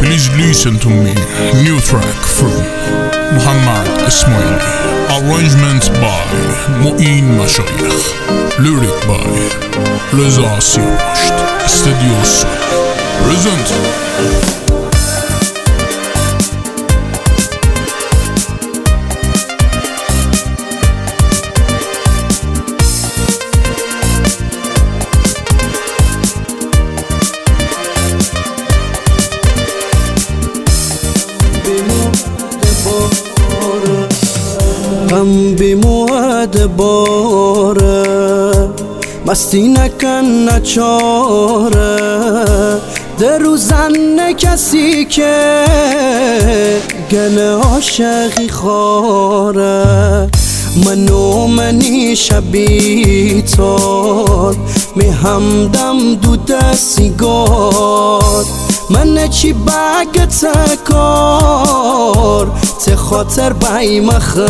Please listen to me. New track from Muhammad Ismaili. Arrangement by Mu'in Mashayikh. Lyric by Reza Sirpasht. Studio Soul. Present. غم بیمواد باره مستی نکن نچاره در روزن کسی که گل عاشقی خواره منی شبی تار می همدم دو دستیگار من چی بگت کار ته خاطر بای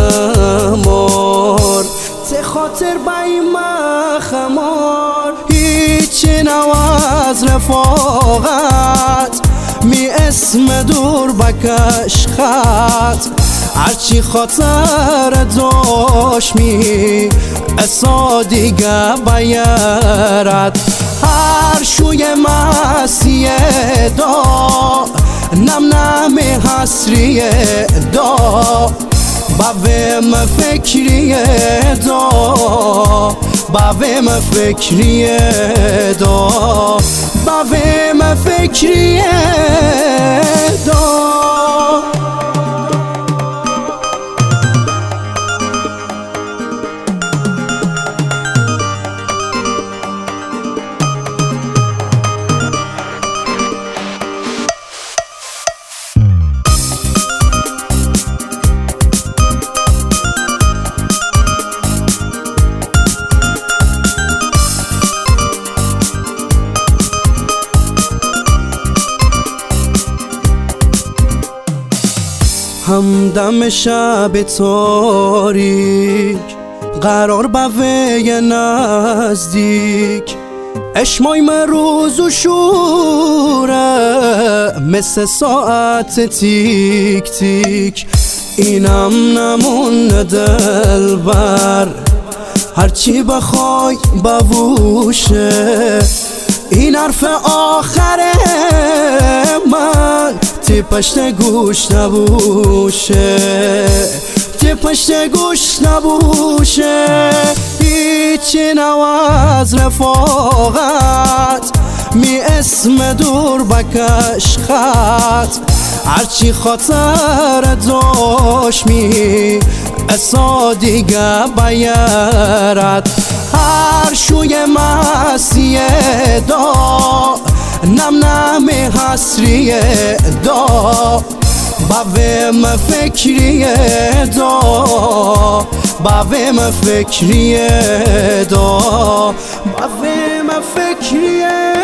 مخمار ته خاطر بای مخمار هیچی نواز رفاقت می اسم دور بکش خط هرچی خاطر داشت می اسا دیگه بیارد هر شوی مسیح دا نم نم حسری دا بویم فکری دا بویم فکری دا بویم فکری دا همدم شب تاریک قرار بوی نزدیک اشمای من روز و شوره مثل ساعت تیک تیک اینم نمون دل بر هرچی بخوای بوشه این حرف آخره من تی پشت گوش نبوشه تی پشت گوش نبوشه هیچی نواز رفاقت می اسم دور بکش خط هرچی خاطر داشت می اسا دیگه بیارد هر شوی مسیح دا نم نم حسری دا بویم فکری دا بویم فکری دا بویم فکری